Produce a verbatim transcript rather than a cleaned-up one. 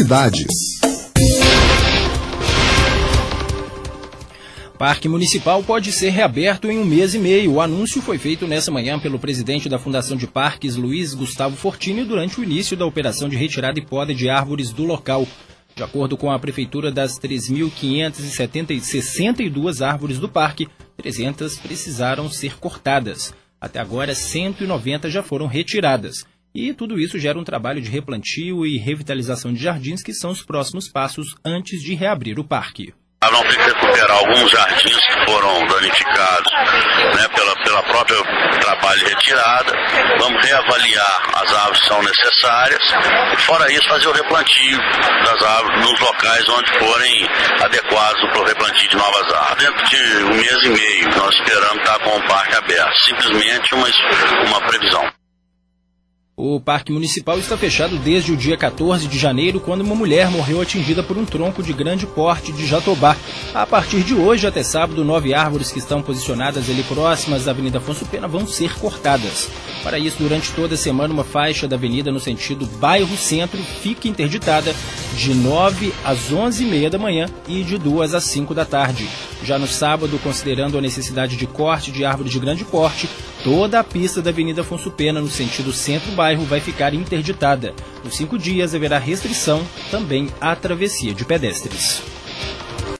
cidades. Parque Municipal pode ser reaberto em um mês e meio. O anúncio foi feito nessa manhã pelo presidente da Fundação de Parques, Luiz Gustavo Fortini, durante o início da operação de retirada e poda de árvores do local. De acordo com a Prefeitura, das três mil quinhentas e sessenta e duas árvores do parque, trezentas precisaram ser cortadas. Até agora, cento e noventa já foram retiradas. E tudo isso gera um trabalho de replantio e revitalização de jardins, que são os próximos passos antes de reabrir o parque. Vamos ter que recuperar alguns jardins que foram danificados, né, pela, pela própria trabalho de retirada. Vamos reavaliar as árvores que são necessárias e, fora isso, fazer o replantio das árvores nos locais onde forem adequados para o replantio de novas árvores. Dentro de um mês e meio, nós esperamos estar com o parque aberto. Simplesmente uma, uma previsão. O Parque Municipal está fechado desde o dia quatorze de janeiro, quando uma mulher morreu atingida por um tronco de grande porte de Jatobá. A partir de hoje até sábado, nove árvores que estão posicionadas ali próximas à Avenida Afonso Pena vão ser cortadas. Para isso, durante toda a semana, uma faixa da avenida no sentido bairro-centro fica interditada de nove às onze e meia da manhã e de duas às cinco da tarde. Já no sábado, considerando a necessidade de corte de árvores de grande porte, toda a pista da Avenida Afonso Pena, no sentido centro-bairro, vai ficar interditada. Nos cinco dias haverá restrição também à travessia de pedestres.